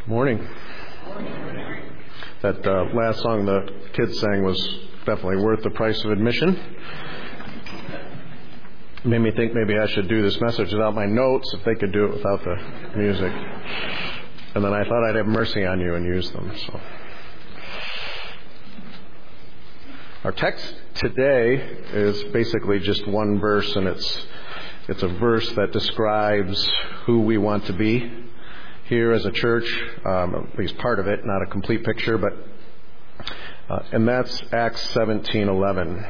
Morning. That last song the kids sang was definitely worth the price of admission. Made me think maybe I should do this message without my notes if they could do it without the music. And then I thought I'd have mercy on you and use them. So, our text today is basically just one verse, and it's a verse that describes who we want to be here as a church, at least part of it, not a complete picture, but and that's Acts 17:11.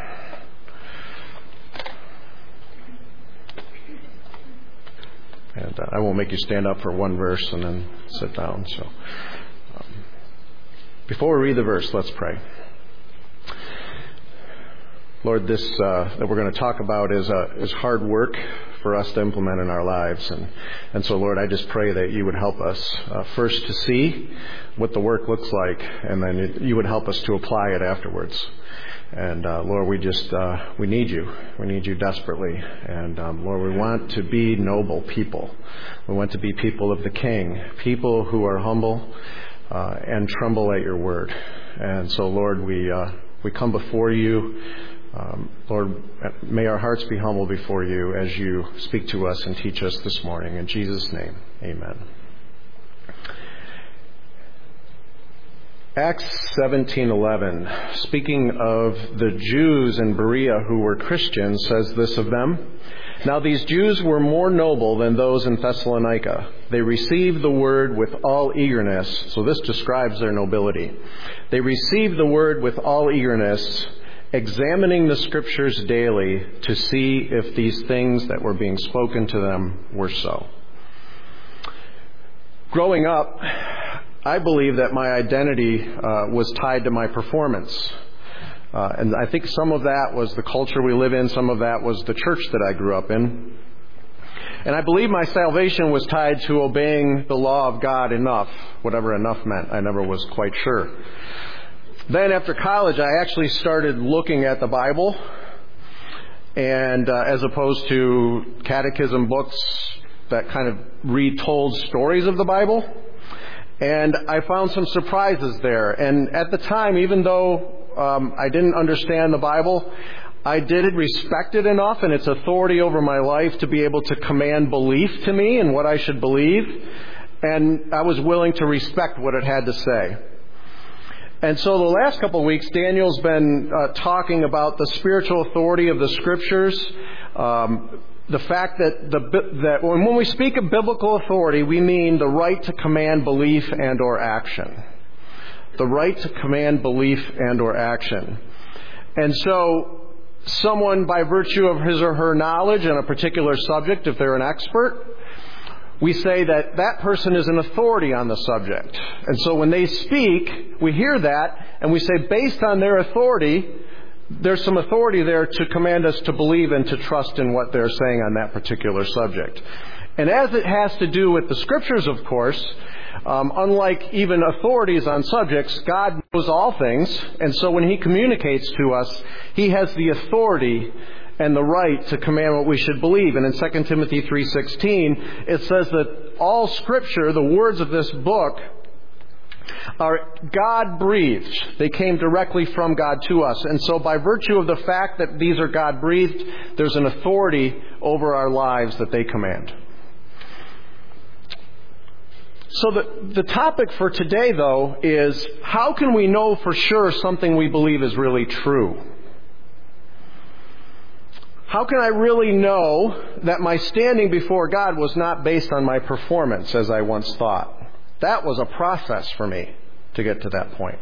And I won't make you stand up for one verse and then sit down. So, before we read the verse, let's pray. Lord, this that we're going to talk about is hard work for us to implement in our lives. And so, Lord, I just pray that you would help us first to see what the work looks like, and then you would help us to apply it afterwards. And Lord, we need you. We need you desperately. And Lord, we want to be noble people. We want to be people of the King, people who are humble and tremble at your word. And so, Lord, we come before you. Lord, may our hearts be humble before you as you speak to us and teach us this morning. In Jesus' name, amen. Acts 17:11, speaking of the Jews in Berea who were Christians, says this of them: "Now these Jews were more noble than those in Thessalonica. They received the word with all eagerness." So this describes their nobility. "They received the word with all eagerness, examining the Scriptures daily to see if these things that were being spoken to them were so." Growing up, I believe that my identity was tied to my performance. And I think some of that was the culture we live in. Some of that was the church that I grew up in. And I believe my salvation was tied to obeying the law of God enough, whatever enough meant. I never was quite sure. Then after college, I actually started looking at the Bible, and as opposed to catechism books that kind of retold stories of the Bible. And I found some surprises there. And at the time, even though I didn't understand the Bible, I did respect it enough and its authority over my life to be able to command belief to me in what I should believe. And I was willing to respect what it had to say. And so the last couple of weeks, Daniel's been talking about the spiritual authority of the Scriptures. The fact that when we speak of biblical authority, we mean the right to command belief and or action. The right to command belief and or action. And so someone, by virtue of his or her knowledge on a particular subject, if they're an expert, we say that that person is an authority on the subject. And so when they speak, we hear that, and we say based on their authority, there's some authority there to command us to believe and to trust in what they're saying on that particular subject. And as it has to do with the Scriptures, of course, unlike even authorities on subjects, God knows all things. And so when He communicates to us, He has the authority and the right to command what we should believe. And in 2 Timothy 3:16, it says that all Scripture, the words of this book, are God-breathed. They came directly from God to us. And so by virtue of the fact that these are God-breathed, there's an authority over our lives that they command. So the topic for today, though, is how can we know for sure something we believe is really true? How can I really know that my standing before God was not based on my performance as I once thought? That was a process for me to get to that point.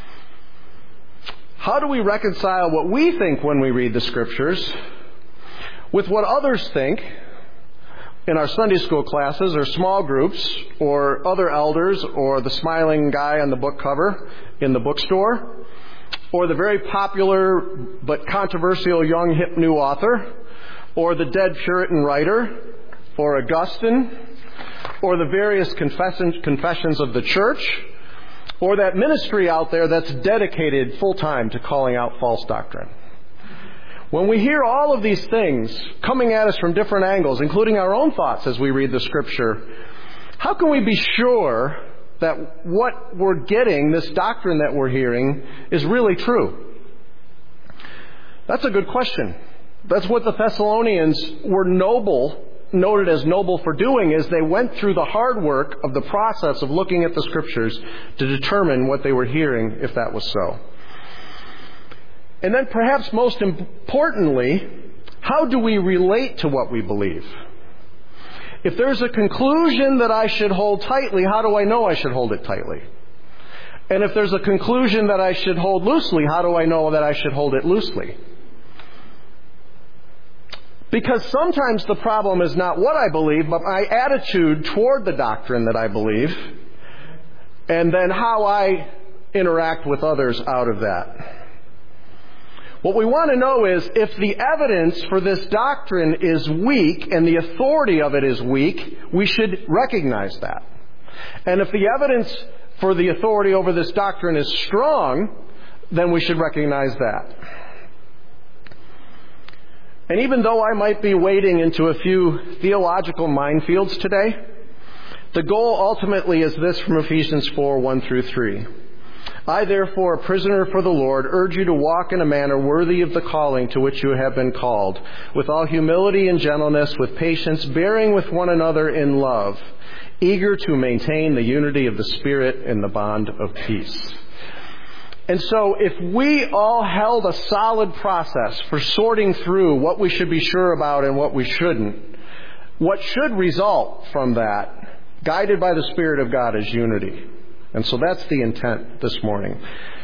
How do we reconcile what we think when we read the Scriptures with what others think in our Sunday school classes or small groups or other elders or the smiling guy on the book cover in the bookstore or the very popular but controversial young hip new author or the dead Puritan writer or Augustine or the various confessions of the church, or that ministry out there that's dedicated full-time to calling out false doctrine? When we hear all of these things coming at us from different angles, including our own thoughts as we read the Scripture, how can we be sure that what we're getting, this doctrine that we're hearing, is really true? That's a good question. That's what the Thessalonians were noted as noble for doing, is they went through the hard work of the process of looking at the Scriptures to determine what they were hearing, if that was so. And then perhaps most importantly, how do we relate to what we believe? If there's a conclusion that I should hold tightly, how do I know I should hold it tightly? And if there's a conclusion that I should hold loosely, how do I know that I should hold it loosely? Because sometimes the problem is not what I believe, but my attitude toward the doctrine that I believe, and then how I interact with others out of that. What we want to know is, if the evidence for this doctrine is weak and the authority of it is weak, we should recognize that. And if the evidence for the authority over this doctrine is strong, then we should recognize that. And even though I might be wading into a few theological minefields today, the goal ultimately is this from Ephesians 4, 1 through 3. I, therefore, a prisoner for the Lord, urge you to walk in a manner worthy of the calling to which you have been called, with all humility and gentleness, with patience, bearing with one another in love, eager to maintain the unity of the Spirit in the bond of peace. And so if we all held a solid process for sorting through what we should be sure about and what we shouldn't, what should result from that, guided by the Spirit of God, is unity. And so that's the intent this morning.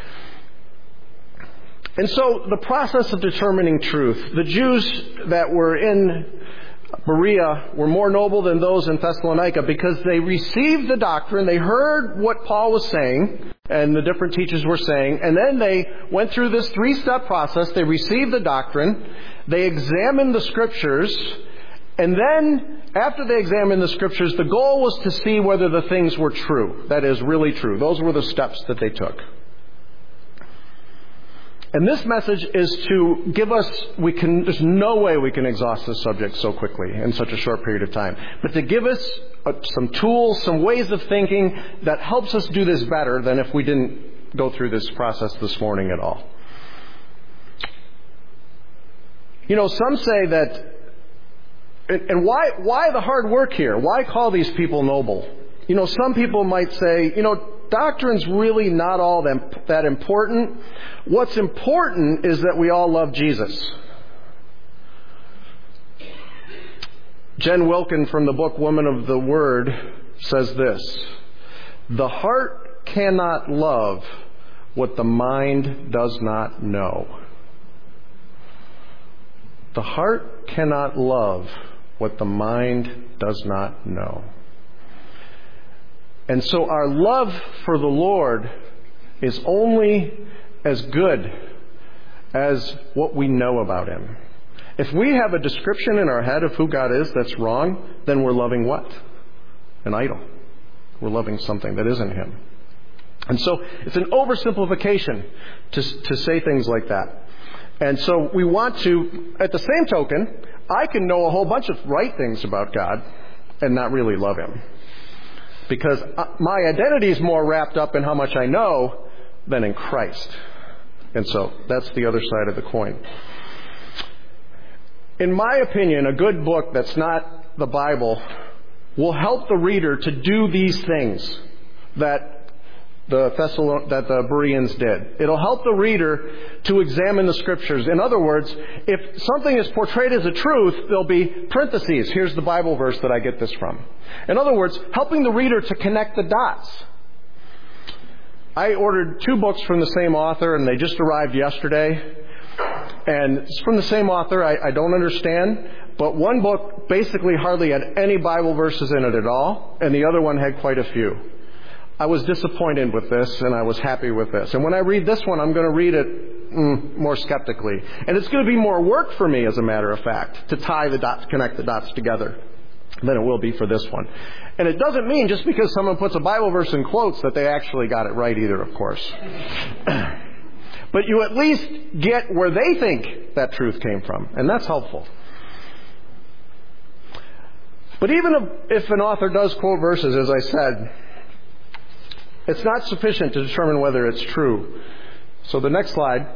And so the process of determining truth. The Jews that were in Berea were more noble than those in Thessalonica because they received the doctrine, they heard what Paul was saying and the different teachers were saying, and then they went through this three-step process. They received the doctrine, they examined the Scriptures, and then after they examined the Scriptures, the goal was to see whether the things were true. That is, really true. Those were the steps that they took. And this message is to give us, there's no way we can exhaust this subject so quickly in such a short period of time, but to give us some tools, some ways of thinking that helps us do this better than if we didn't go through this process this morning at all. You know, some say that, and why the hard work here? Why call these people noble? You know, some people might say, doctrine's really not all that important. What's important is that we all love Jesus. Jen Wilkin from the book Woman of the Word says this: the heart cannot love what the mind does not know. The heart cannot love what the mind does not know. And so our love for the Lord is only as good as what we know about Him. If we have a description in our head of who God is that's wrong, then we're loving what? An idol. We're loving something that isn't Him. And so it's an oversimplification to say things like that. And so we want to, at the same token, I can know a whole bunch of right things about God and not really love Him. Because my identity is more wrapped up in how much I know than in Christ. And so that's the other side of the coin. In my opinion, a good book that's not the Bible will help the reader to do these things that the Bereans did. It'll help the reader to examine the Scriptures. In other words, if something is portrayed as a truth, there'll be parentheses. Here's the Bible verse that I get this from. In other words, helping the reader to connect the dots. I ordered 2 books from the same author, and they just arrived yesterday. And it's from the same author. I don't understand. But one book basically hardly had any Bible verses in it at all, and the other one had quite a few. I was disappointed with this, and I was happy with this. And when I read this one, I'm going to read it more skeptically. And it's going to be more work for me, as a matter of fact, to tie the dots, connect the dots together than it will be for this one. And it doesn't mean just because someone puts a Bible verse in quotes that they actually got it right either, of course. But you at least get where they think that truth came from, and that's helpful. But even if an author does quote verses, as I said, It's not sufficient to determine whether it's true. So the next slide.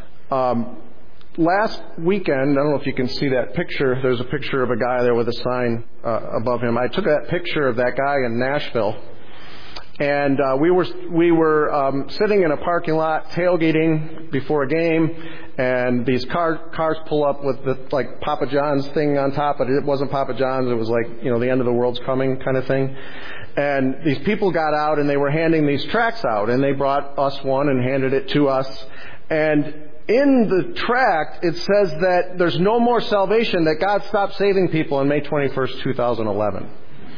Last weekend, I don't know if you can see that picture. There's a picture of a guy there with a sign above him. I took that picture of that guy in Nashville. And we were sitting in a parking lot tailgating before a game, and these cars pull up with the like Papa John's thing on top, but it wasn't Papa John's. It was like, the end of the world's coming kind of thing. And these people got out and they were handing these tracts out, and they brought us one and handed it to us. And in the tract, it says that there's no more salvation, that God stopped saving people on May 21st, 2011.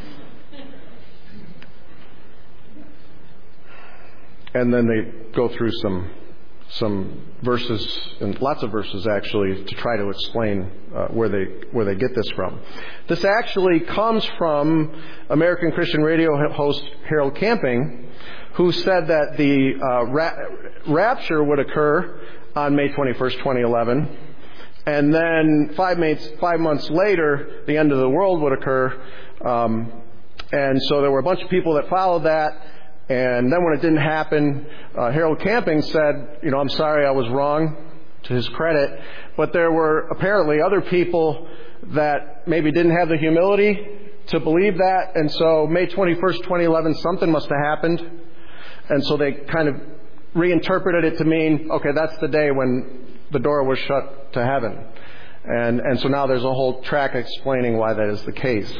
And then they go through some verses, and lots of verses actually, to try to explain where they get this from. This actually comes from American Christian radio host Harold Camping, who said that the rapture would occur on May 21st, 2011, and then 5 months later, the end of the world would occur. And so there were a bunch of people that followed that. And then when it didn't happen, Harold Camping said, I'm sorry, I was wrong, to his credit. But there were apparently other people that maybe didn't have the humility to believe that. And so May 21st, 2011, something must have happened. And so they kind of reinterpreted it to mean, okay, that's the day when the door was shut to heaven. And so now there's a whole track explaining why that is the case.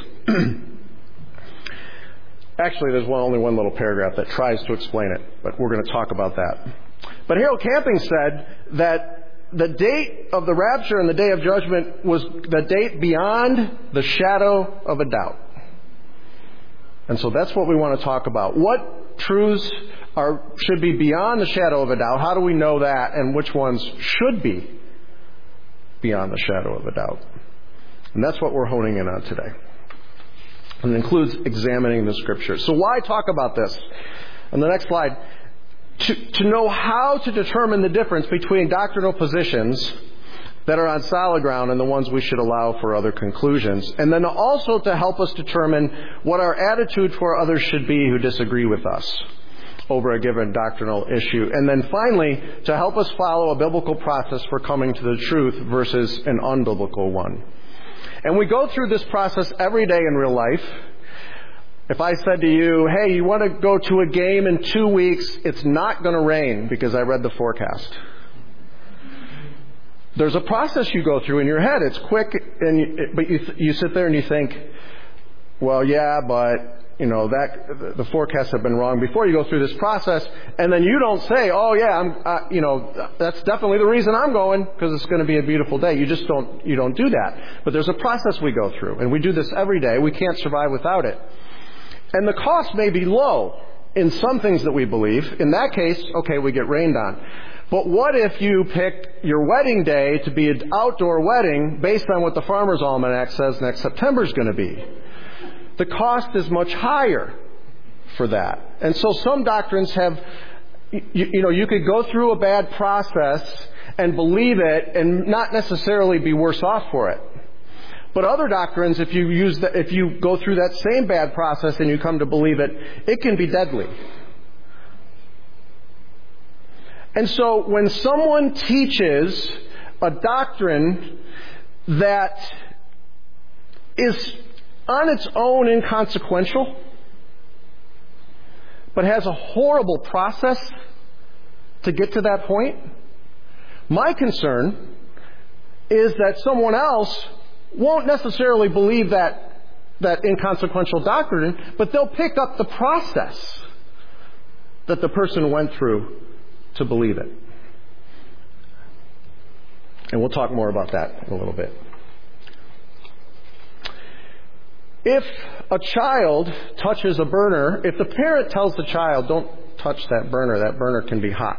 Actually, there's only one little paragraph that tries to explain it, but we're going to talk about that. But Harold Camping said that the date of the rapture and the day of judgment was the date beyond the shadow of a doubt. And so that's what we want to talk about. What truths should be beyond the shadow of a doubt? How do we know that? And which ones should be beyond the shadow of a doubt? And that's what we're honing in on today. And it includes examining the Scriptures. So why talk about this? On the next slide, to know how to determine the difference between doctrinal positions that are on solid ground and the ones we should allow for other conclusions. And then also to help us determine what our attitude for others should be who disagree with us over a given doctrinal issue. And then finally, to help us follow a biblical process for coming to the truth versus an unbiblical one. And we go through this process every day in real life. If I said to you, hey, you want to go to a game in 2 weeks, it's not going to rain because I read the forecast. There's a process you go through in your head. It's quick, but you sit there and you think, well, yeah, but that the forecasts have been wrong before you go through this process, and then you don't say, oh yeah, that's definitely the reason I'm going because it's going to be a beautiful day. You don't do that. But there's a process we go through, and we do this every day. We can't survive without it. And the cost may be low in some things that we believe. In that case, okay, we get rained on. But what if you picked your wedding day to be an outdoor wedding based on what the Farmer's Almanac says next September is going to be? The cost is much higher for that. And so some doctrines have, you could go through a bad process and believe it and not necessarily be worse off for it. But other doctrines, if you go through that same bad process and you come to believe it, it can be deadly. And so when someone teaches a doctrine that is on its own inconsequential, but has a horrible process to get to that point, my concern is that someone else won't necessarily believe that inconsequential doctrine, but they'll pick up the process that the person went through to believe it. And we'll talk more about that in a little bit. If a child touches a burner, if the parent tells the child, don't touch that burner can be hot.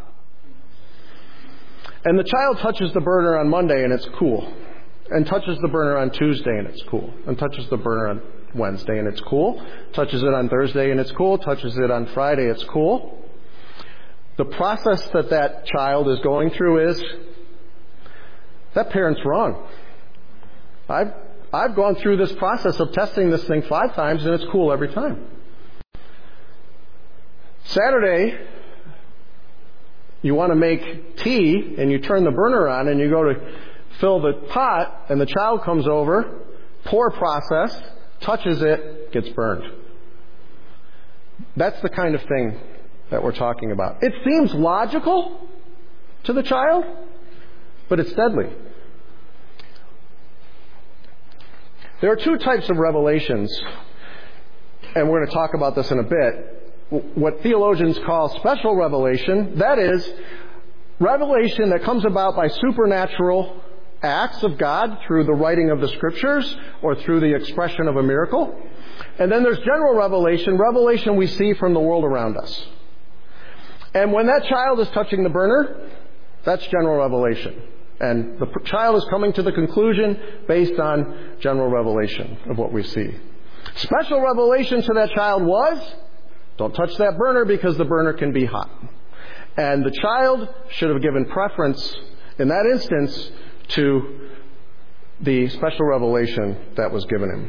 And the child touches the burner on Monday and it's cool. And touches the burner on Tuesday and it's cool. And touches the burner on Wednesday and it's cool. Touches it on Thursday and it's cool. Touches it on Friday, it's cool. The process that child is going through is, that parent's wrong. I've gone through this process of testing this thing 5 times and it's cool every time. Saturday, you want to make tea, and you turn the burner on, and you go to fill the pot, and the child comes over, poor process, touches it, gets burned. That's the kind of thing that we're talking about. It seems logical to the child, but it's deadly. There are two types of revelations, and we're going to talk about this in a bit. What theologians call special revelation, that is, revelation that comes about by supernatural acts of God through the writing of the Scriptures or through the expression of a miracle. And then there's general revelation we see from the world around us. And when that child is touching the burner, that's general revelation. And the child is coming to the conclusion based on general revelation of what we see. Special revelation to that child was, don't touch that burner because the burner can be hot. And the child should have given preference in that instance to the special revelation that was given him.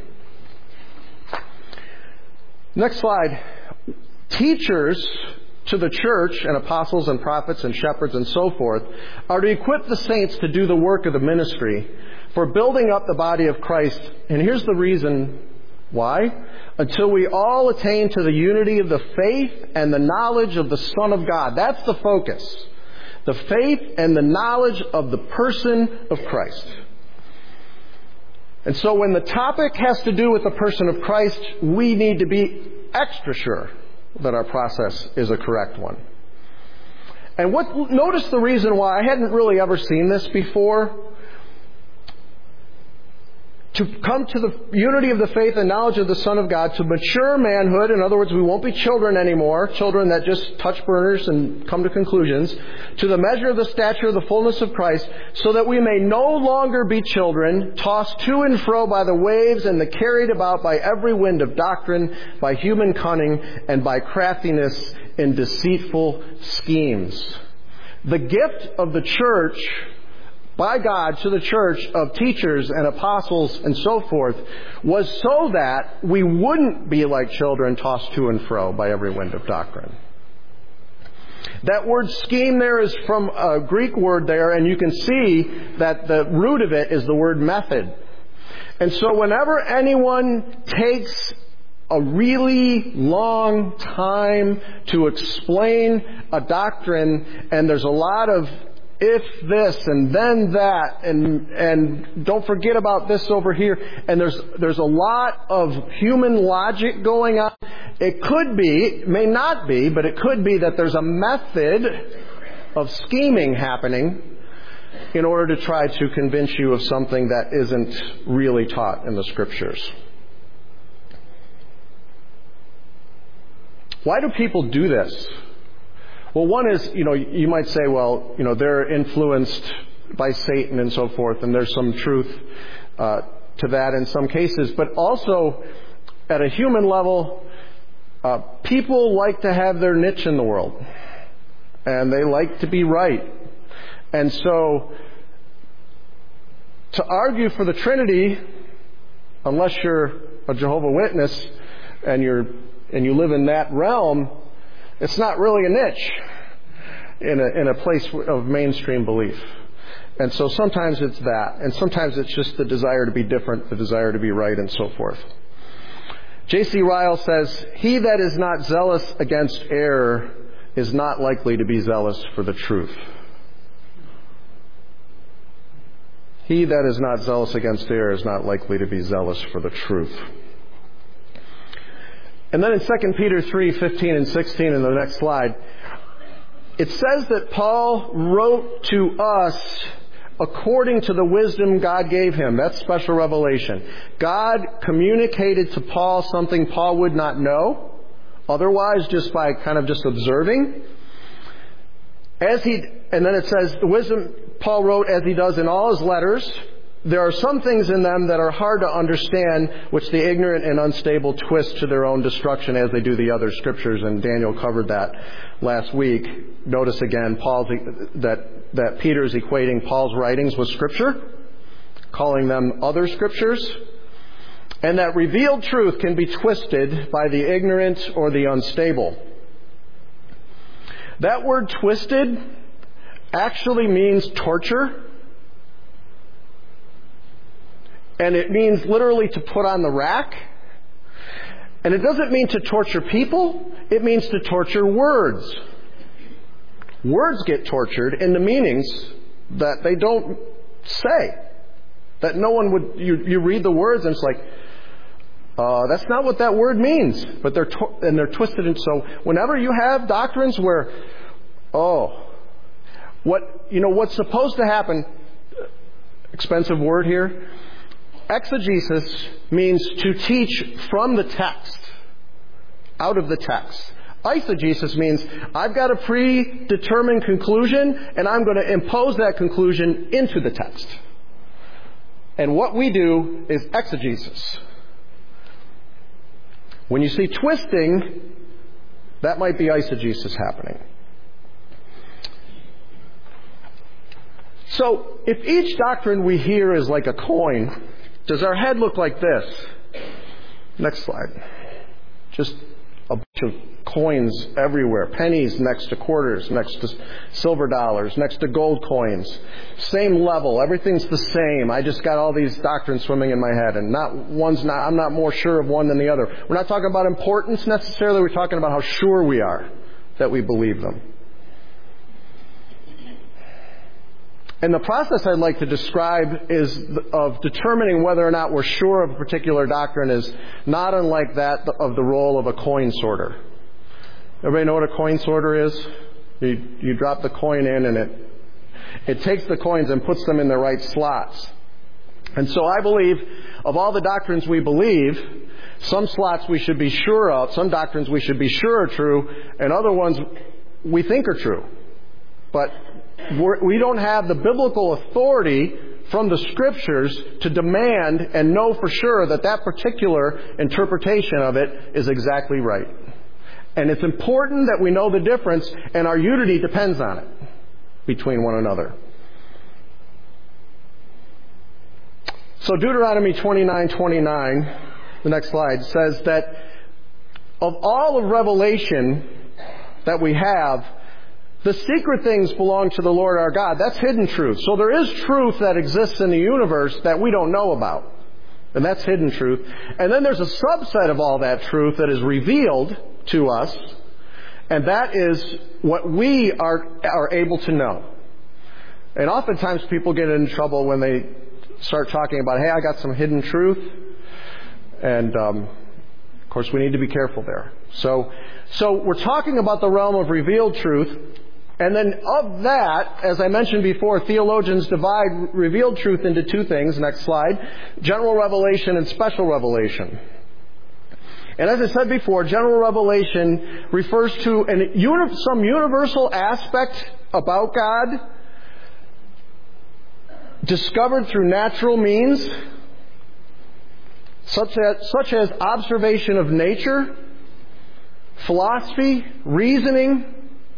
Next slide. Teachers to the church and apostles and prophets and shepherds and so forth are to equip the saints to do the work of the ministry for building up the body of Christ. And here's the reason why. Until we all attain to the unity of the faith and the knowledge of the Son of God. That's the focus. The faith and the knowledge of the person of Christ. And so when the topic has to do with the person of Christ, we need to be extra sure that our process is a correct one. And notice the reason why. I hadn't really ever seen this before. To come to the unity of the faith and knowledge of the Son of God, to mature manhood, in other words, we won't be children anymore, children that just touch burners and come to conclusions, to the measure of the stature of the fullness of Christ, so that we may no longer be children, tossed to and fro by the waves and carried about by every wind of doctrine, by human cunning, and by craftiness in deceitful schemes. The gift of the church by God to the church of teachers and apostles and so forth was so that we wouldn't be like children tossed to and fro by every wind of doctrine. That word scheme there is from a Greek word there, and you can see that the root of it is the word method. And so whenever anyone takes a really long time to explain a doctrine, and there's a lot of if this and then that and don't forget about this over here, and there's a lot of human logic going on. It could be, may not be, but it could be that there's a method of scheming happening in order to try to convince you of something that isn't really taught in the Scriptures. Why do people do this? Well, one is, you might say, well, they're influenced by Satan and so forth, and there's some truth to that in some cases. But also, at a human level, people like to have their niche in the world, and they like to be right. And so, to argue for the Trinity, unless you're a Jehovah's Witness and you live in that realm, it's not really a niche in a place of mainstream belief. And so sometimes it's that. And sometimes it's just the desire to be different, the desire to be right, and so forth. J.C. Ryle says, "He that is not zealous against error is not likely to be zealous for the truth." He that is not zealous against error is not likely to be zealous for the truth. And then in 2 Peter 3:15 and 16 in the next slide, it says that Paul wrote to us according to the wisdom God gave him. That's special revelation. God communicated to Paul something Paul would not know otherwise, just by kind of just observing. And then it says, the wisdom Paul wrote as he does in all his letters. There are some things in them that are hard to understand, which the ignorant and unstable twist to their own destruction, as they do the other Scriptures, and Daniel covered that last week. Notice again that Peter's equating Paul's writings with Scripture, calling them other Scriptures, and that revealed truth can be twisted by the ignorant or the unstable. That word twisted actually means torture. And it means literally to put on the rack. And it doesn't mean to torture people. It means to torture words. Words get tortured into meanings that they don't say. That no one would... You read the words and it's like, that's not what that word means. But they're twisted. And so whenever you have doctrines where, what's supposed to happen, expensive word here, exegesis means to teach from the text, out of the text. Eisegesis means I've got a predetermined conclusion and I'm going to impose that conclusion into the text. And what we do is exegesis. When you see twisting, that might be eisegesis happening. So, if each doctrine we hear is like a coin, does our head look like this? Next slide. Just a bunch of coins everywhere. Pennies next to quarters, next to silver dollars, next to gold coins. Same level. Everything's the same. I just got all these doctrines swimming in my head, and I'm not more sure of one than the other. We're not talking about importance necessarily. We're talking about how sure we are that we believe them. And the process I'd like to describe is of determining whether or not we're sure of a particular doctrine is not unlike that of the role of a coin sorter. Everybody know what a coin sorter is? You drop the coin in and it takes the coins and puts them in the right slots. And so I believe of all the doctrines we believe, some slots we should be sure of, some doctrines we should be sure are true, and other ones we think are true. But we don't have the biblical authority from the Scriptures to demand and know for sure that that particular interpretation of it is exactly right. And it's important that we know the difference, and our unity depends on it between one another. So Deuteronomy 29:29, the next slide, says that of all of Revelation that we have, the secret things belong to the Lord our God. That's hidden truth. So there is truth that exists in the universe that we don't know about. And that's hidden truth. And then there's a subset of all that truth that is revealed to us. And that is what we are able to know. And oftentimes people get in trouble when they start talking about, hey, I got some hidden truth. And, of course, we need to be careful there. So we're talking about the realm of revealed truth. And then of that, as I mentioned before, theologians divide revealed truth into two things. Next slide. General revelation and special revelation. And as I said before, general revelation refers to some universal aspect about God discovered through natural means, such as observation of nature, philosophy, reasoning,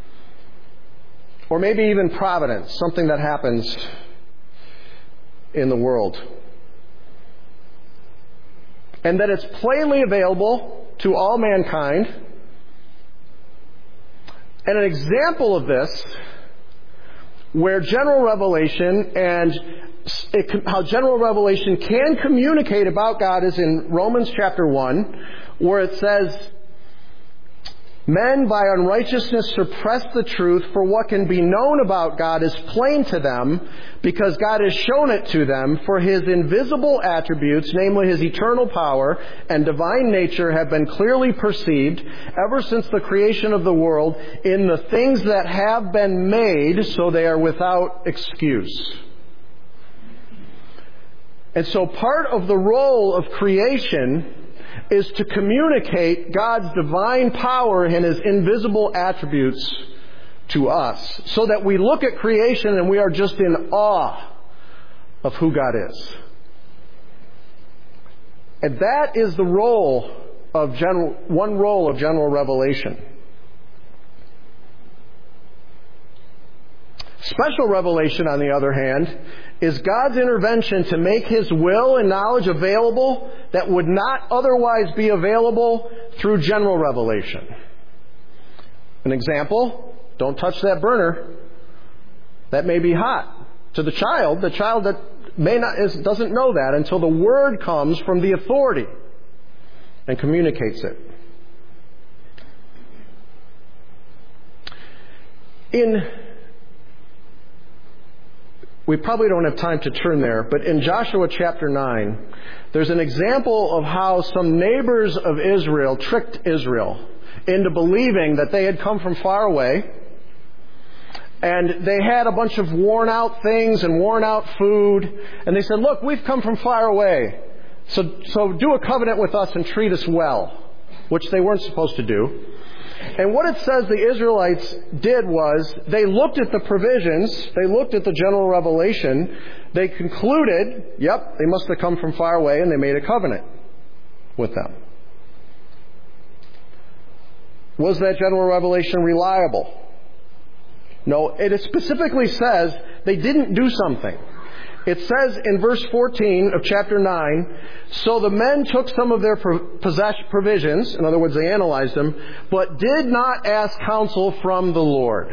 or maybe even providence, something that happens in the world. And that it's plainly available to all mankind. And an example of this, where general revelation and how general revelation can communicate about God, is in Romans chapter 1, where it says, men by unrighteousness suppress the truth, for what can be known about God is plain to them, because God has shown it to them, for His invisible attributes, namely His eternal power and divine nature, have been clearly perceived ever since the creation of the world in the things that have been made, so they are without excuse. And so part of the role of creation is to communicate God's divine power and His invisible attributes to us, so that we look at creation and we are just in awe of who God is. And that is the role of one role of general revelation. Special revelation, on the other hand, is God's intervention to make His will and knowledge available that would not otherwise be available through general revelation. An example, don't touch that burner. That may be hot. To the child that doesn't know that until the word comes from the authority and communicates it. We probably don't have time to turn there, but in Joshua chapter 9, there's an example of how some neighbors of Israel tricked Israel into believing that they had come from far away, and they had a bunch of worn out things and worn out food, and they said, look, we've come from far away, so do a covenant with us and treat us well, which they weren't supposed to do. And what it says the Israelites did was they looked at the provisions, they looked at the general revelation, they concluded, yep, they must have come from far away, and they made a covenant with them. Was that general revelation reliable? No, it specifically says they didn't do something. It says in verse 14 of chapter 9, so the men took some of their provisions, in other words, they analyzed them, but did not ask counsel from the Lord.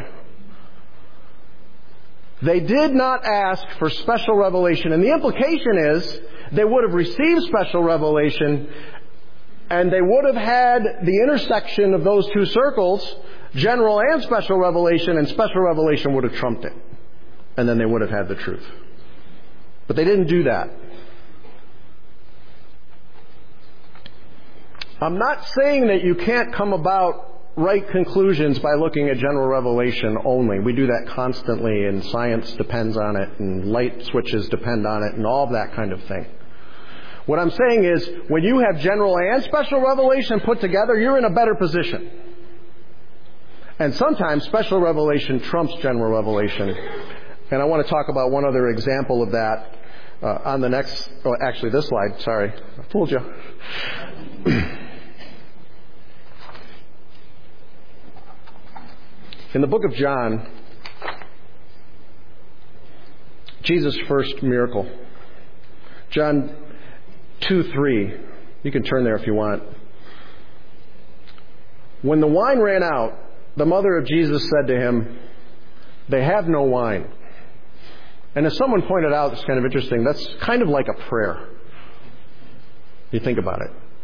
They did not ask for special revelation. And the implication is they would have received special revelation, and they would have had the intersection of those two circles, general and special revelation would have trumped it. And then they would have had the truth. But they didn't do that. I'm not saying that you can't come about right conclusions by looking at general revelation only. We do that constantly, and science depends on it, and light switches depend on it, and all of that kind of thing. What I'm saying is, when you have general and special revelation put together, you're in a better position. And sometimes special revelation trumps general revelation. And I want to talk about one other example of that on the next, actually this slide, sorry, I fooled you. In the book of John, Jesus' first miracle, John 2:3, you can turn there if you want. When the wine ran out, the mother of Jesus said to him, they have no wine. And as someone pointed out, it's kind of interesting, that's kind of like a prayer. You think about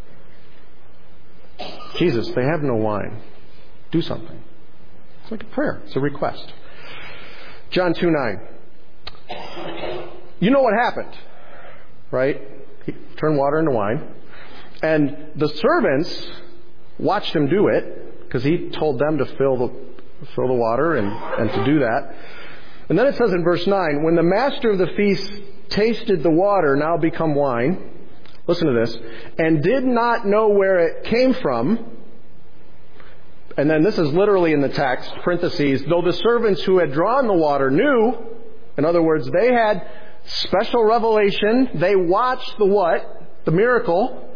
it. Jesus, they have no wine. Do something. It's like a prayer. It's a request. John 2:9. You know what happened, right? He turned water into wine. And the servants watched him do it, because he told them to fill the water and to do that. And then it says in verse 9, when the master of the feast tasted the water, now become wine, listen to this, and did not know where it came from, and then this is literally in the text, parentheses, though the servants who had drawn the water knew, in other words, they had special revelation, they watched the what? The miracle.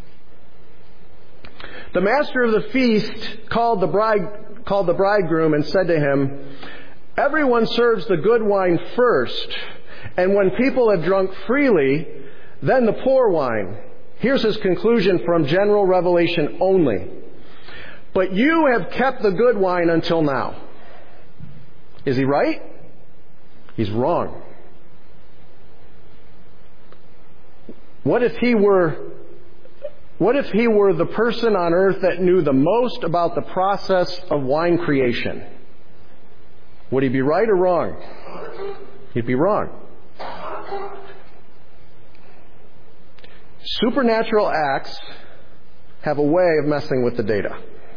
The master of the feast called the bridegroom and said to him, everyone serves the good wine first, and when people have drunk freely, then the poor wine. Here's his conclusion from general revelation only. But you have kept the good wine until now. Is he right? He's wrong. What if he were the person on earth that knew the most about the process of wine creation? Would he be right or wrong? He'd be wrong. Supernatural acts have a way of messing with the data.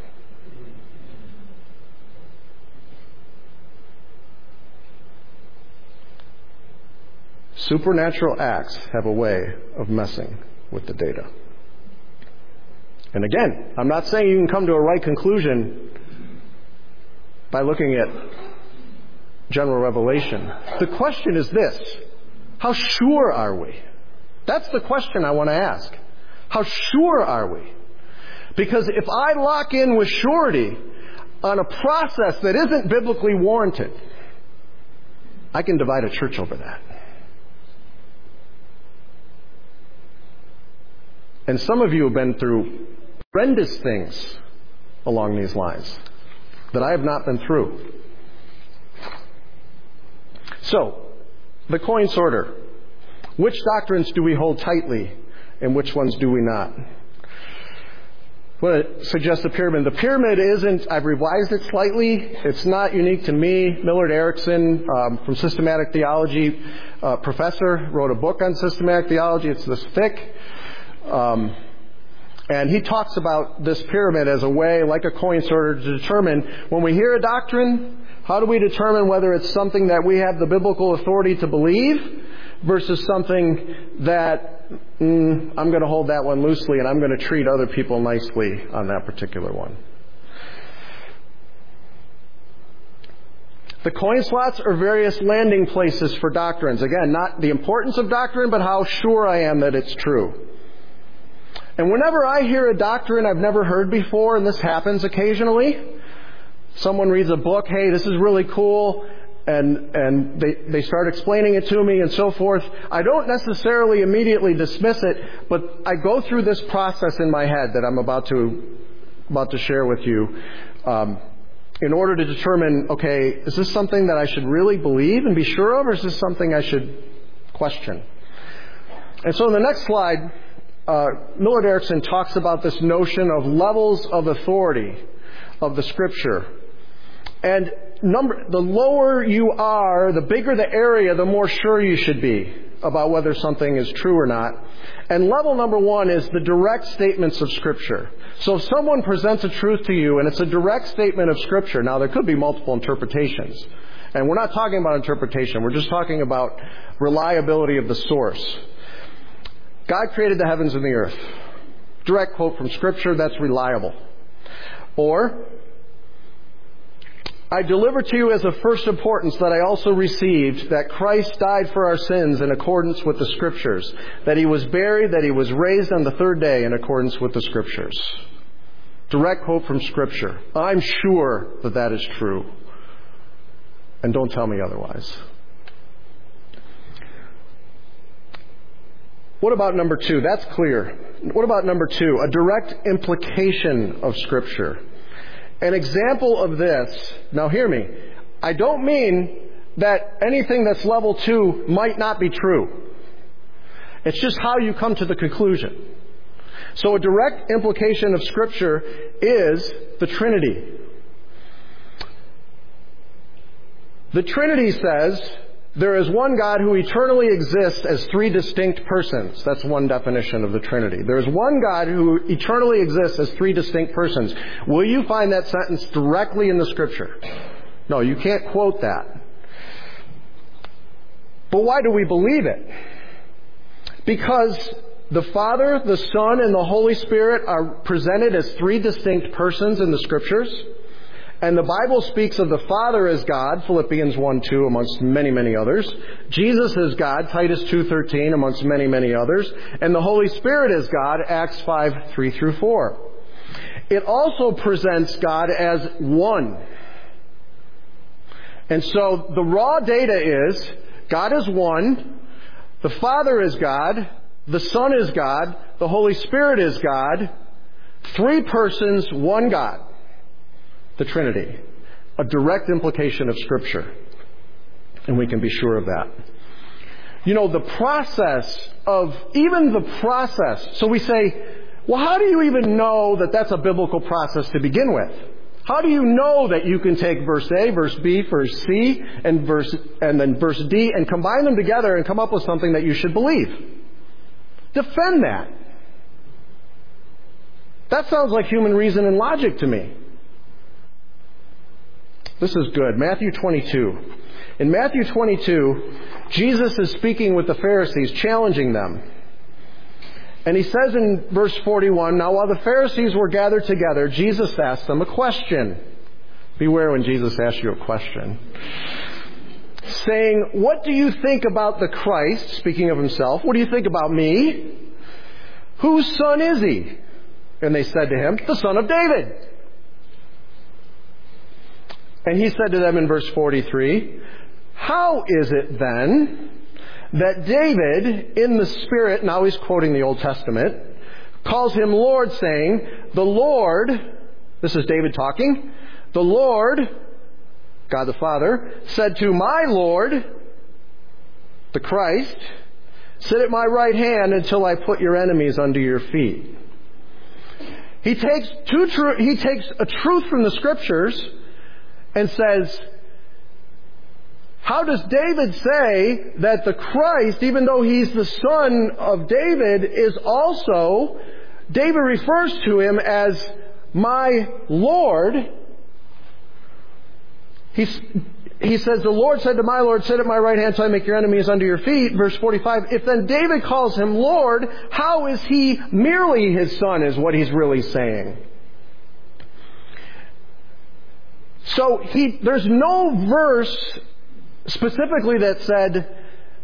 Supernatural acts have a way of messing with the data. And again, I'm not saying you can come to a right conclusion by looking at general revelation. The question is this: how sure are we? That's the question I want to ask. How sure are we? Because if I lock in with surety on a process that isn't biblically warranted, I can divide a church over that. And some of you have been through horrendous things along these lines. that I have not been through. So, the coin sorter. Which doctrines do we hold tightly and which ones do we not? I want to suggest the pyramid. The pyramid isn't, I've revised it slightly. It's not unique to me. Millard Erickson, from Systematic Theology, professor, wrote a book on systematic theology. It's this thick. And he talks about this pyramid as a way, like a coin sorter, to determine when we hear a doctrine, how do we determine whether it's something that we have the biblical authority to believe versus something that I'm going to hold that one loosely and I'm going to treat other people nicely on that particular one. The coin slots are various landing places for doctrines. Again, not the importance of doctrine, but how sure I am that it's true. And whenever I hear a doctrine I've never heard before, and this happens occasionally, someone reads a book, hey, this is really cool, and they start explaining it to me and so forth. I don't necessarily immediately dismiss it, but I go through this process in my head that I'm about to share with you in order to determine, okay, is this something that I should really believe and be sure of, or is this something I should question? And so in the next slide, Millard Erickson talks about this notion of levels of authority of the Scripture. And the lower you are, the bigger the area, the more sure you should be about whether something is true or not. And level number one is the direct statements of Scripture. So if someone presents a truth to you and it's a direct statement of Scripture, now there could be multiple interpretations. And we're not talking about interpretation. We're just talking about reliability of the source. God created the heavens and the earth. Direct quote from Scripture, that's reliable. Or, I deliver to you as of first importance that I also received that Christ died for our sins in accordance with the Scriptures, that He was buried, that He was raised on the third day in accordance with the Scriptures. Direct quote from Scripture. I'm sure that that is true. And don't tell me otherwise. What about number two? That's clear. What about number two? A direct implication of Scripture. An example of this, now hear me, I don't mean that anything that's level 2 might not be true. It's just how you come to the conclusion. So a direct implication of Scripture is the Trinity. The Trinity says there is one God who eternally exists as three distinct persons. That's one definition of the Trinity. There is one God who eternally exists as three distinct persons. Will you find that sentence directly in the Scripture? No, you can't quote that. But why do we believe it? Because the Father, the Son, and the Holy Spirit are presented as three distinct persons in the Scriptures. And the Bible speaks of the Father as God, Philippians 1:2, amongst many, many others. Jesus is God, Titus 2:13, amongst many, many others. And the Holy Spirit is God, Acts 5:3-4. It also presents God as one. And so the raw data is, God is one, the Father is God, the Son is God, the Holy Spirit is God, three persons, one God. The Trinity. A direct implication of Scripture. And we can be sure of that. You know, the process. So we say, well, how do you even know that that's a biblical process to begin with? How do you know that you can take verse A, verse B, verse C, and then verse D, and combine them together and come up with something that you should believe? Defend that. That sounds like human reason and logic to me. This is good. Matthew 22. In Matthew 22, Jesus is speaking with the Pharisees, challenging them. And He says in verse 41, now while the Pharisees were gathered together, Jesus asked them a question. Beware when Jesus asks you a question. Saying, what do you think about the Christ? Speaking of Himself, what do you think about me? Whose son is He? And they said to Him, the son of David. And He said to them in verse 43, how is it then that David in the Spirit, now he's quoting the Old Testament, calls Him Lord, saying, the Lord This is David talking. The Lord, God the Father, said to my Lord, the Christ, sit at my right hand until I put your enemies under your feet. He takes a truth from the Scriptures and says, how does David say that the Christ, even though he's the son of David, is also, David refers to him as my Lord. He says, the Lord said to my Lord, sit at my right hand till I make your enemies under your feet. Verse 45, if then David calls him Lord, how is he merely his son, is what he's really saying. So there's no verse specifically that said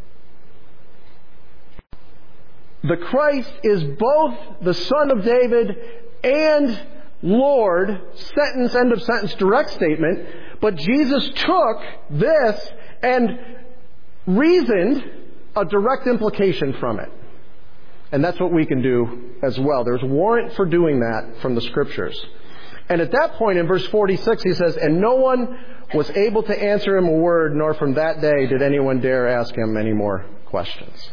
the Christ is both the Son of David and Lord, sentence, end of sentence, direct statement, but Jesus took this and reasoned a direct implication from it. And that's what we can do as well. There's warrant for doing that from the Scriptures. And at that point in verse 46 he says, and no one was able to answer him a word, nor from that day did anyone dare ask him any more questions.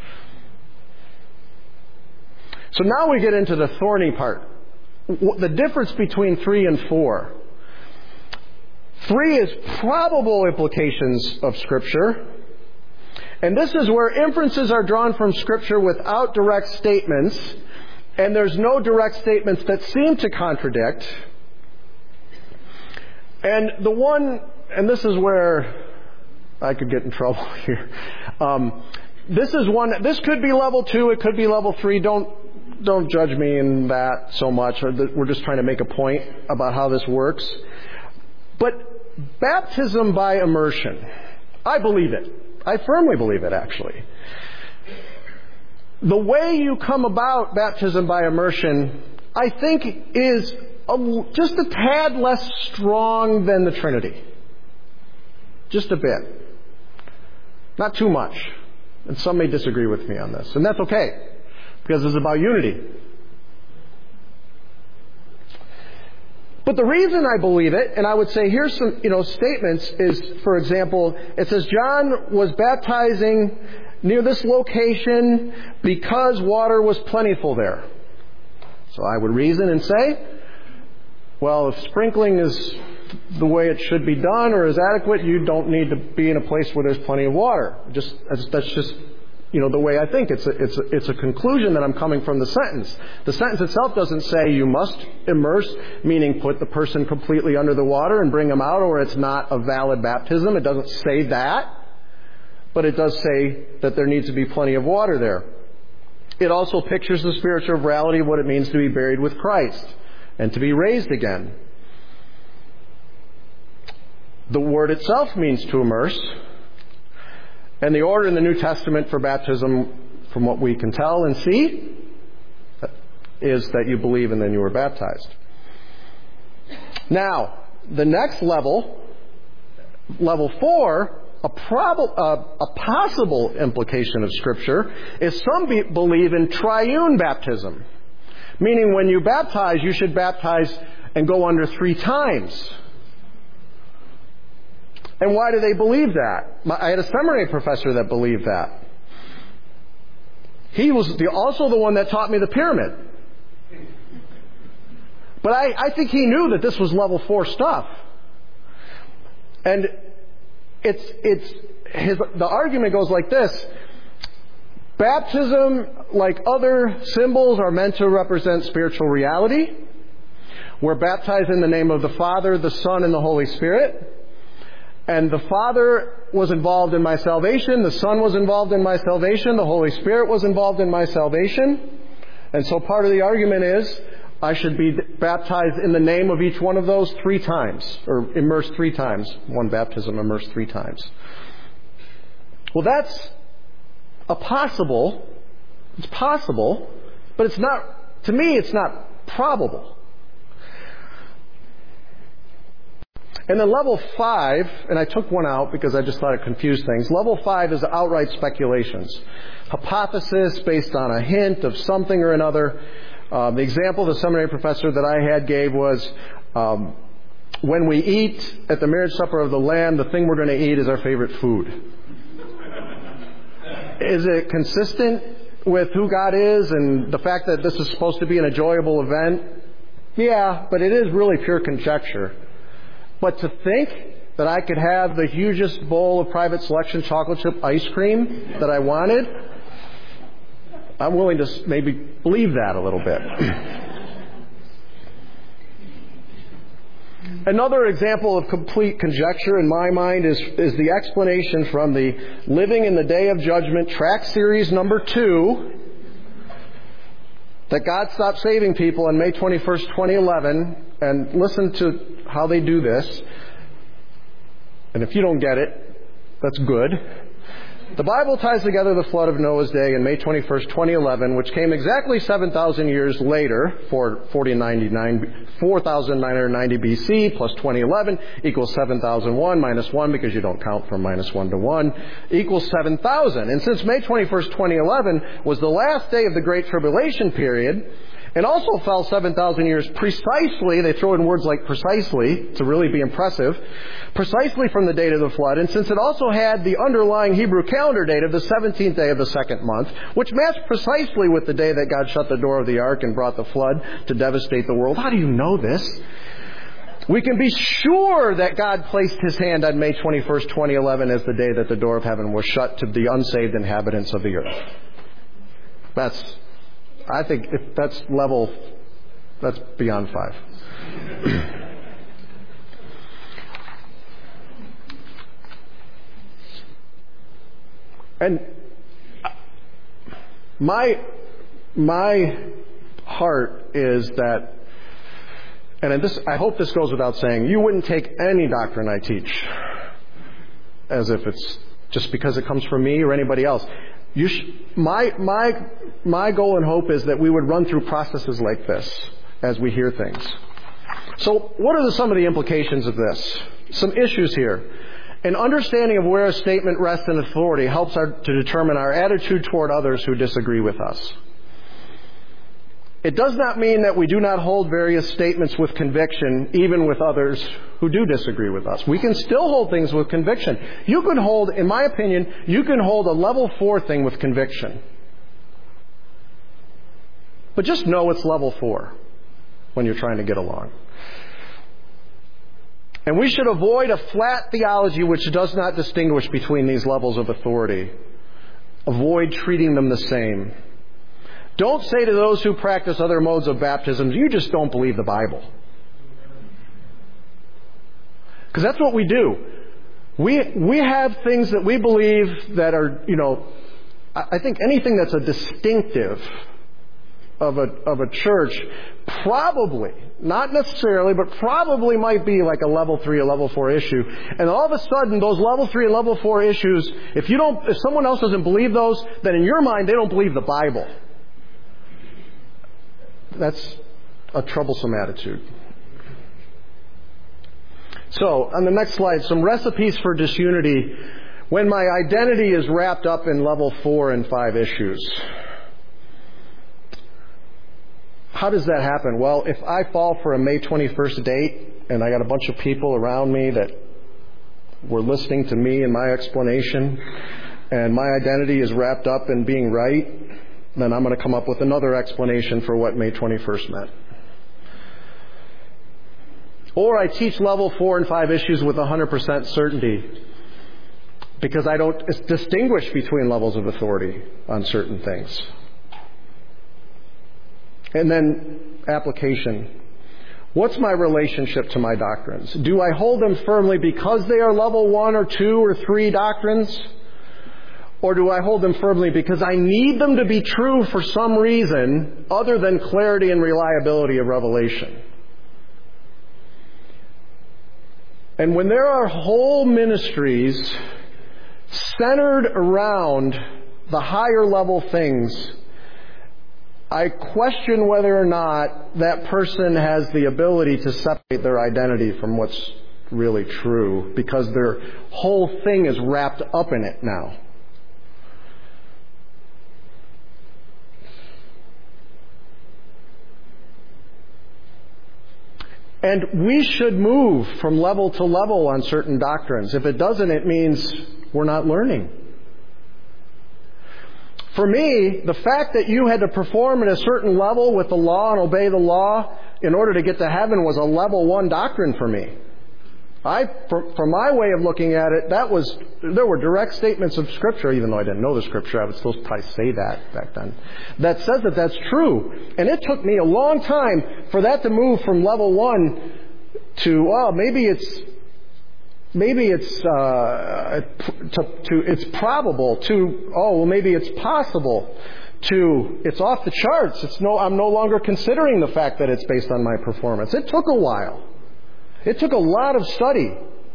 So now we get into the thorny part. The difference between 3 and 4. 3 is probable implications of Scripture. And this is where inferences are drawn from Scripture without direct statements. And there's no direct statements that seem to contradict. And this is where I could get in trouble here. This could be level 2, it could be level 3. Don't judge me in that so much. We're just trying to make a point about how this works. But baptism by immersion, I believe it. I firmly believe it, actually. The way you come about baptism by immersion, I think, is just a tad less strong than the Trinity. Just a bit. Not too much. And some may disagree with me on this. And that's okay, because it's about unity. But the reason I believe it, and I would say here's some statements, is, for example, it says John was baptizing near this location because water was plentiful there. So I would reason and say, well, if sprinkling is the way it should be done or is adequate, you don't need to be in a place where there's plenty of water. That's just the way I think. It's a conclusion that I'm coming from the sentence. The sentence itself doesn't say you must immerse, meaning put the person completely under the water and bring them out, or it's not a valid baptism. It doesn't say that. But it does say that there needs to be plenty of water there. It also pictures the spiritual reality of what it means to be buried with Christ and to be raised again. The word itself means to immerse. And the order in the New Testament for baptism, from what we can tell and see, is that you believe and then you are baptized. Now, the next level, level 4, a possible implication of Scripture is some believe in triune baptism. Meaning when you baptize, you should baptize and go under 3 times. And why do they believe that? I had a seminary professor that believed that. He was also the one that taught me the pyramid. But I think he knew that this was level 4 stuff. And the argument goes like this. Baptism, like other symbols, are meant to represent spiritual reality. We're baptized in the name of the Father, the Son, and the Holy Spirit. And the Father was involved in my salvation, the Son was involved in my salvation, the Holy Spirit was involved in my salvation. And so part of the argument is I should be baptized in the name of each one of those 3 times, or immersed 3 times. One baptism, immersed 3 times. Well, that's it's possible, but it's not, to me, it's not probable. And then level 5, and I took one out because I just thought it confused things. Level 5 is outright speculations. Hypothesis based on a hint of something or another. The example the seminary professor that I had gave was, when we eat at the marriage supper of the Lamb, the thing we're going to eat is our favorite food. Is it consistent with who God is and the fact that this is supposed to be an enjoyable event? Yeah, but it is really pure conjecture. But to think that I could have the hugest bowl of private selection chocolate chip ice cream that I wanted, I'm willing to maybe believe that a little bit. Another example of complete conjecture in my mind is the explanation from the Living in the Day of Judgment track series number 2 that God stopped saving people on May 21st, 2011. And listen to how they do this. And if you don't get it, that's good. The Bible ties together the flood of Noah's day in May 21st, 2011, which came exactly 7,000 years later, 4,990 BC plus 2011 equals 7,001 minus 1, because you don't count from minus 1 to 1, equals 7,000. And since May 21st, 2011 was the last day of the Great Tribulation period, and also fell 7,000 years precisely, they throw in words like precisely to really be impressive, precisely from the date of the flood, and since it also had the underlying Hebrew calendar date of the 17th day of the second month, which matched precisely with the day that God shut the door of the ark and brought the flood to devastate the world. How do you know this? We can be sure that God placed His hand on May 21st, 2011 as the day that the door of heaven was shut to the unsaved inhabitants of the earth. I think if that's beyond 5. And my heart is that, and I hope this goes without saying, you wouldn't take any doctrine I teach as if it's just because it comes from me or anybody else. My goal and hope is that we would run through processes like this as we hear things. So what are some of the implications of this? Some issues here. An understanding of where a statement rests in authority helps to determine our attitude toward others who disagree with us. It does not mean that we do not hold various statements with conviction, even with others who do disagree with us. We can still hold things with conviction. You can hold, in my opinion, you can hold a level 4 thing with conviction. But just know it's level 4 when you're trying to get along. And we should avoid a flat theology which does not distinguish between these levels of authority. Avoid treating them the same. Don't say to those who practice other modes of baptism, you just don't believe the Bible. Because that's what we do. We have things that we believe that are, I think anything that's a distinctive of a church probably, not necessarily, but probably might be like a level 3 or level 4 issue. And all of a sudden, those level 3 and level 4 issues, if someone else doesn't believe those, then in your mind, they don't believe the Bible. That's a troublesome attitude. So, on the next slide, some recipes for disunity when my identity is wrapped up in level 4 and 5 issues. How does that happen? Well, if I fall for a May 21st date and I got a bunch of people around me that were listening to me and my explanation, and my identity is wrapped up in being right, then I'm going to come up with another explanation for what May 21st meant. Or I teach level 4 and 5 issues with 100% certainty because I don't distinguish between levels of authority on certain things. And then application. What's my relationship to my doctrines? Do I hold them firmly because they are level 1 or 2 or 3 doctrines? Or do I hold them firmly because I need them to be true for some reason other than clarity and reliability of revelation? And when there are whole ministries centered around the higher level things, I question whether or not that person has the ability to separate their identity from what's really true, because their whole thing is wrapped up in it now. And we should move from level to level on certain doctrines. If it doesn't, it means we're not learning. For me, the fact that you had to perform at a certain level with the law and obey the law in order to get to heaven was a level 1 doctrine for me. From my way of looking at it, there were direct statements of Scripture, even though I didn't know the Scripture, I would still probably say that back then, that says that that's true. And it took me a long time for that to move from level 1 to, well, it's probable, to, oh, well, maybe it's possible, to, it's off the charts. I'm no longer considering the fact that it's based on my performance. It took a while. It took a lot of study.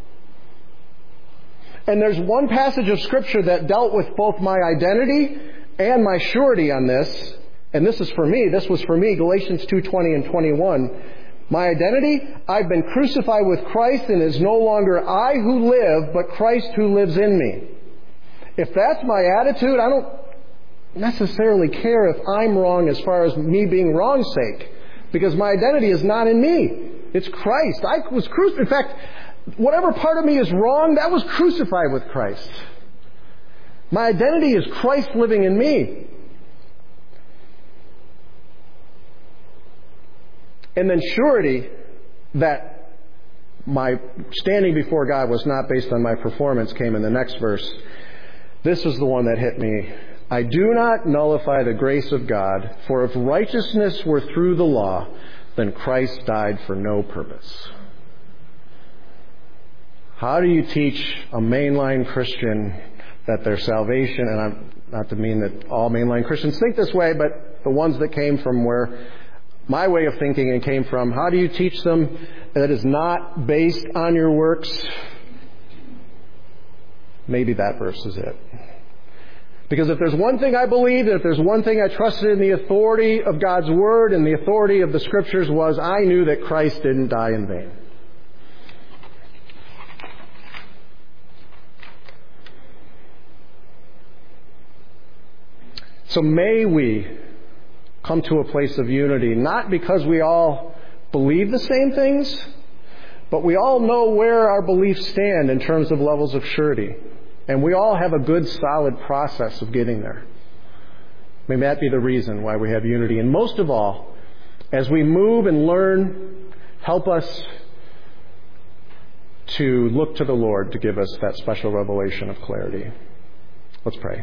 And there's one passage of Scripture that dealt with both my identity and my surety on this. And this was for me, Galatians 2:20 and 21. My identity, I've been crucified with Christ, and it is no longer I who live, but Christ who lives in me. If that's my attitude, I don't necessarily care if I'm wrong as far as me being wrong's sake, because my identity is not in me. It's Christ. I was crucified. In fact, whatever part of me is wrong, that was crucified with Christ. My identity is Christ living in me. And then surety that my standing before God was not based on my performance came in the next verse. This is the one that hit me. I do not nullify the grace of God, for if righteousness were through the law, then Christ died for no purpose. How do you teach a mainline Christian that their salvation, and I'm not to mean that all mainline Christians think this way, but the ones that came from where my way of thinking and came from, how do you teach them that is not based on your works? Maybe that verse is it. Because if there's one thing I believed, and if there's one thing I trusted in the authority of God's Word and the authority of the Scriptures, was I knew that Christ didn't die in vain. So may we come to a place of unity, not because we all believe the same things, but we all know where our beliefs stand in terms of levels of surety. And we all have a good, solid process of getting there. May that be the reason why we have unity. And most of all, as we move and learn, help us to look to the Lord to give us that special revelation of clarity. Let's pray.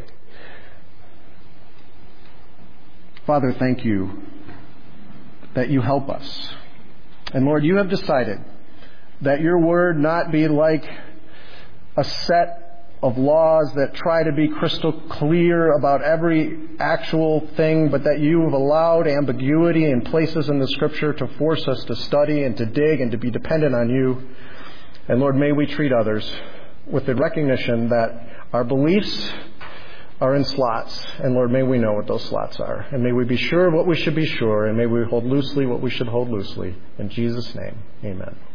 Father, thank you that you help us. And Lord, you have decided that your word not be like a set of laws that try to be crystal clear about every actual thing, but that you have allowed ambiguity in places in the Scripture to force us to study and to dig and to be dependent on you. And Lord, may we treat others with the recognition that our beliefs are in slots. And Lord, may we know what those slots are. And may we be sure of what we should be sure. And may we hold loosely what we should hold loosely. In Jesus' name, amen.